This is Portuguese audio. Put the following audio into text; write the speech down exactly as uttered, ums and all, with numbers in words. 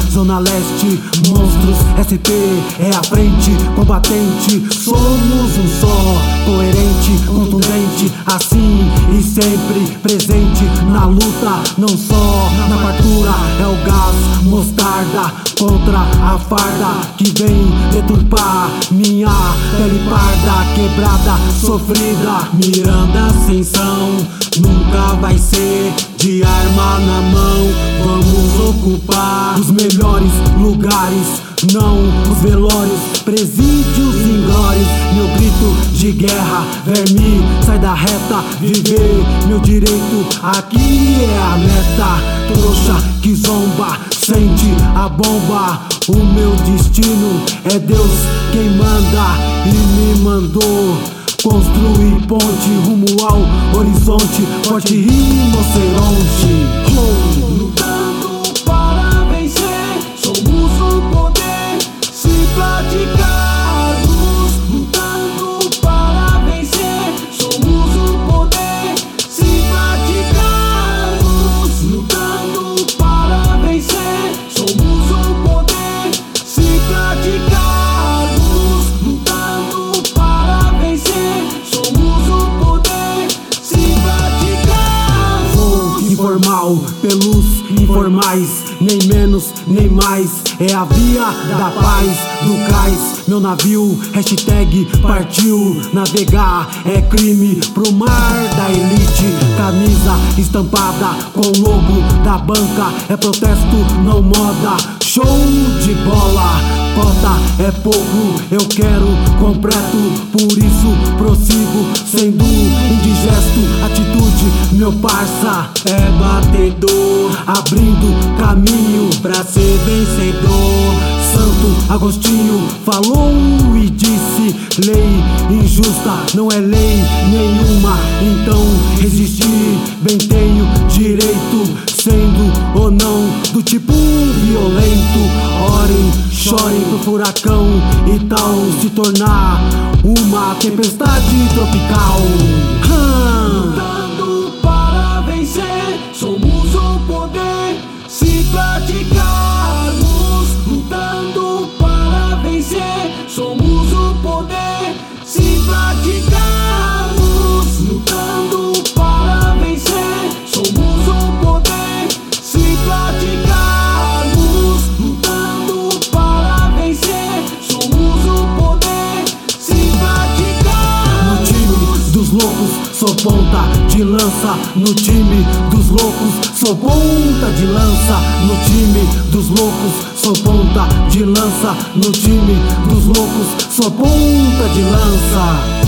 Zona Leste, monstros, S P é a frente, combatente. Somos um só, coerente, contundente, assim e sempre presente na luta, não só na fartura. É o gás mostarda contra a farda que vem deturpar minha pele parda, quebrada, sofrida. Miranda Ascensão nunca vai ser de arma na mão. Vamos ocupar os melhores lugares, não os velórios, presídios inglórios. Meu grito de guerra, verme, sai da reta. Viver meu direito, aqui é a meta. Trouxa que zomba, sente a bomba. O meu destino é Deus quem manda e me mandou construir ponte rumo ao horizonte, forte rinoceronte. Oh. Lutando para vencer, somos o poder, se praticarmos. Lutando para vencer, somos o poder, se praticarmos. Lutando para vencer, somos o poder, se praticarmos. Lutando para vencer, somos o poder, se praticarmos. Sou informal, pelos informais, nem menos, nem mais. É a via da paz, do cais. Meu navio, hashtag partiu. Navegar é crime pro mar da elite. Camisa estampada com o logo da banca. É protesto, não moda. Show de bola, cota é pouco, eu quero completo. Por isso prossigo, sendo indigesto. Atitude, meu parça, é batedor, abrindo caminho pra ser vencedor. Santo Agostinho falou e disse: lei injusta não é lei nenhuma. Então resistir, bem tenho direito, sendo ou não do tipo violento. Orem, chorem pro furacão e tal se tornar uma tempestade tropical. Lutando para vencer, somos o poder, se praticarmos. Lutando para vencer, somos o poder, se praticarmos. Lutando para vencer, somos o poder, se praticarmos. Lutando para vencer, somos o poder, se praticarmos. No time dos loucos sou ponta de lança. No time dos loucos sou ponta de lança. No time dos loucos sou ponta de lança. No time dos loucos sou ponta de lança.